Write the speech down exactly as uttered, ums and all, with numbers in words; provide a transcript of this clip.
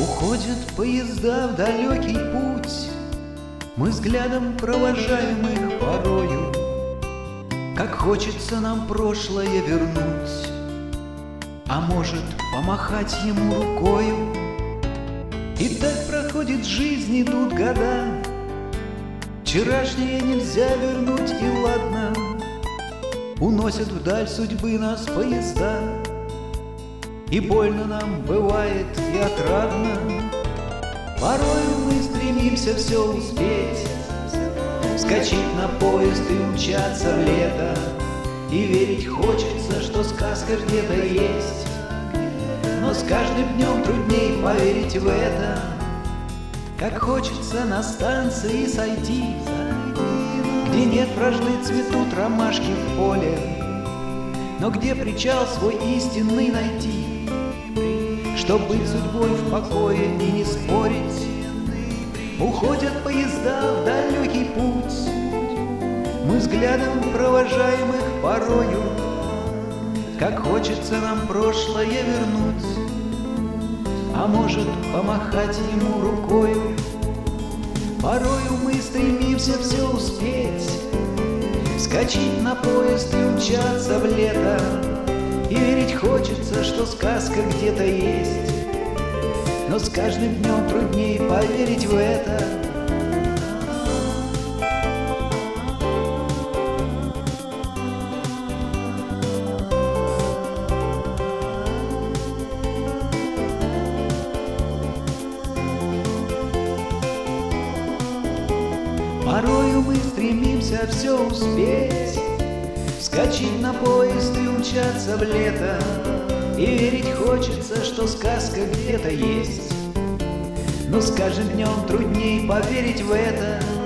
Уходят поезда в далекий путь, мы взглядом провожаем их порою. Как хочется нам прошлое вернуть, а может помахать ему рукою. И так проходит жизнь, идут года, вчерашнее нельзя вернуть, и ладно. Уносят вдаль судьбы нас поезда, и больно нам бывает, и отрадно. Порою мы стремимся все успеть, вскочить на поезд и умчаться в лето. И верить хочется, что сказка где-то есть, но с каждым днем трудней поверить в это. Как хочется на станции сойти, где нет вражды, цветут ромашки в поле, но где причал свой истинный найти, чтоб быть судьбой в покое и не спорить. Уходят поезда в далекий путь, мы взглядом провожаем их порою. Как хочется нам прошлое вернуть, а может помахать ему рукою. Порою мы стремимся все успеть, вскочить на поезд и умчаться в лето. И верить хочется, что сказка где-то есть, но с каждым днем трудней поверить в это. Порою мы стремимся все успеть, вскочить на поезд и умчаться в лето. И верить хочется, что сказка где-то есть, но с каждым днем трудней поверить в это.